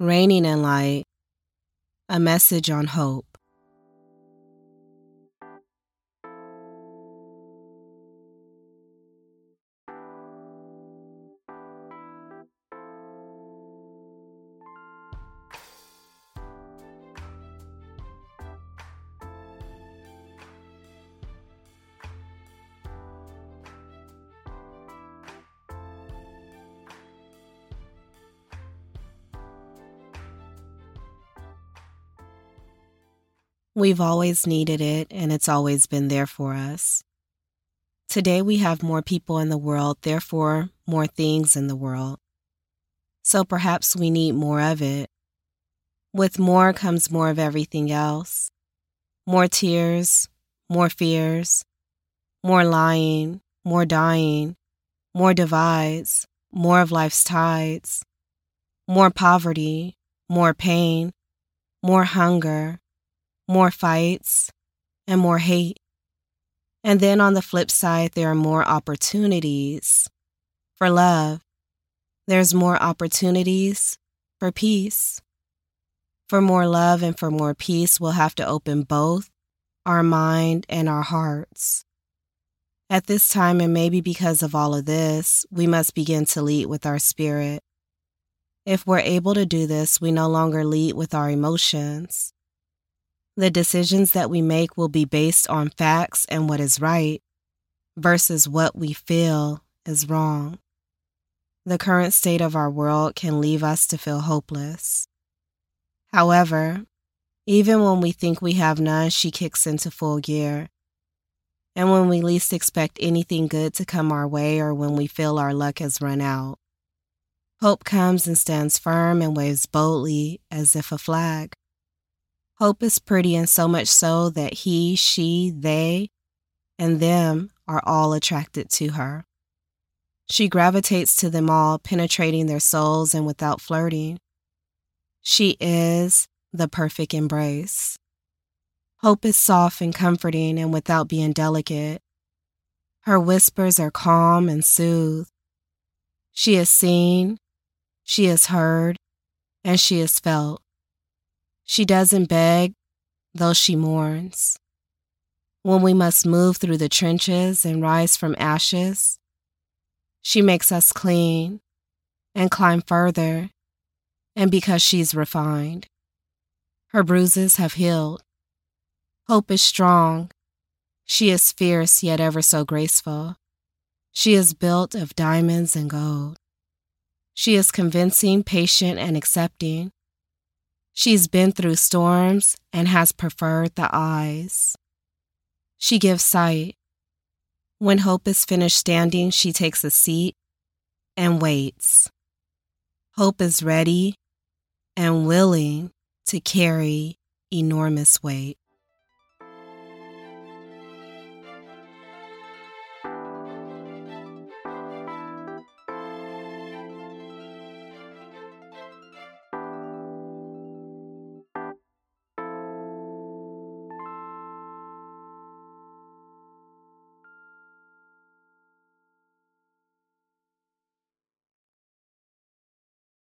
Raining in Light, a message on hope. We've always needed it, and it's always been there for us. Today we have more people in the world, therefore more things in the world. So perhaps we need more of it. With more comes more of everything else. More tears, more fears, more lying, more dying, more divides, more of life's tides, more poverty, more pain, more hunger, more fights, and more hate. And then on the flip side, there are more opportunities for love. There's more opportunities for peace. For more love and for more peace, we'll have to open both our mind and our hearts. At this time, and maybe because of all of this, we must begin to lead with our spirit. If we're able to do this, we no longer lead with our emotions. The decisions that we make will be based on facts and what is right versus what we feel is wrong. The current state of our world can leave us to feel hopeless. However, even when we think we have none, she kicks into full gear. And when we least expect anything good to come our way or when we feel our luck has run out, hope comes and stands firm and waves boldly as if a flag. Hope is pretty, and so much so that he, she, they, and them are all attracted to her. She gravitates to them all, penetrating their souls and without flirting. She is the perfect embrace. Hope is soft and comforting and without being delicate. Her whispers are calm and soothe. She is seen, she is heard, and she is felt. She doesn't beg, though she mourns. When we must move through the trenches and rise from ashes, she makes us clean and climb further, and because she's refined, her bruises have healed. Hope is strong. She is fierce yet ever so graceful. She is built of diamonds and gold. She is convincing, patient, and accepting. She's been through storms and has preferred the eyes. She gives sight. When hope is finished standing, she takes a seat and waits. Hope is ready and willing to carry enormous weight.